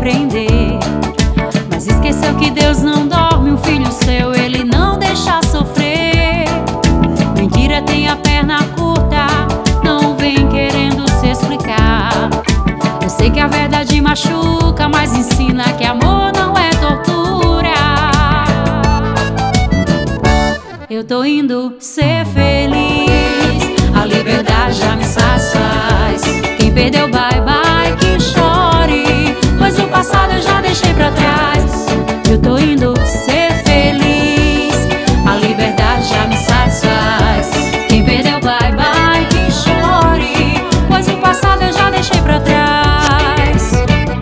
prender. Mas esqueceu que Deus não dorme, um filho seu Ele não deixa sofrer. Mentira tem a perna curta, não vem querendo se explicar. Eu sei que a verdade machuca, mas ensina que amor não é tortura. Eu tô indo ser feliz, a liberdade já me satisfaz. Quem perdeu, bye bye, que chore, pois o passado eu já deixei pra trás. Eu tô indo ser feliz, a liberdade já me satisfaz. Quem perdeu, bye bye, que chore, pois o passado eu já deixei pra trás.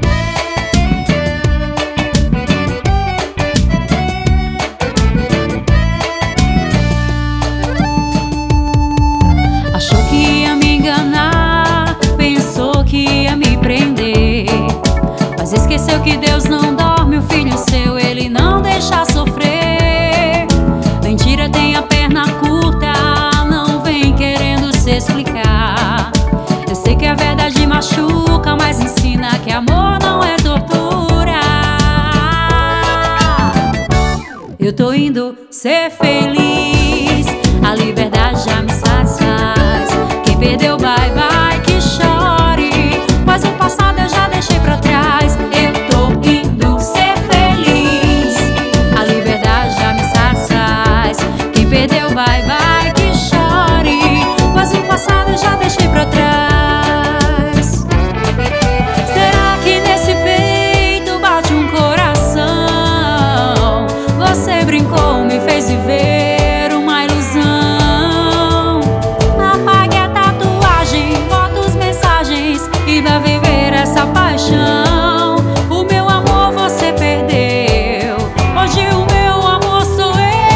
Achou que ia me enganar, pensou que ia me prender. Mas esqueceu que Deus não dorme, o filho seu Ele não deixa sofrer. Mentira tem a perna curta, não vem querendo se explicar. Eu sei que a verdade machuca, mas ensina que amor não é tortura. Eu tô indo ser feliz, a liberdade já me satisfaz. Quem perdeu, bye bye, que chore, mas o passado eu já deixei pra trás. Eu tô indo ser feliz, a liberdade já me satisfaz. Quem perdeu, bye bye, que chore, mas o passado eu já deixei pra trás. Será que nesse peito bate um coração? Você brincou, me fez viver uma ilusão. Apague a tatuagem, bota os mensagens e vá viver essa paixão. O meu amor você perdeu, hoje o meu amor sou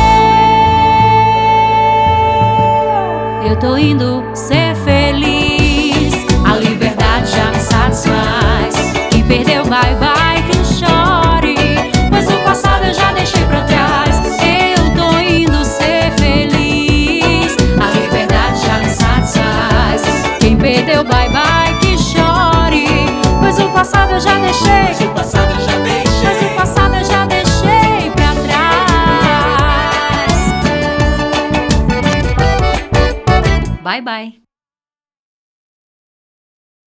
eu. Eu tô indo ser feliz, a liberdade já me satisfaz. Quem perdeu, bye bye, que chore, pois o passado eu já deixei pra trás. Eu tô indo ser feliz, a liberdade já me satisfaz. Quem perdeu, bye bye, que chore, pois o passado eu já deixei. Mas o passado eu já deixei. Mas o passado eu já deixei pra trás. Bye bye.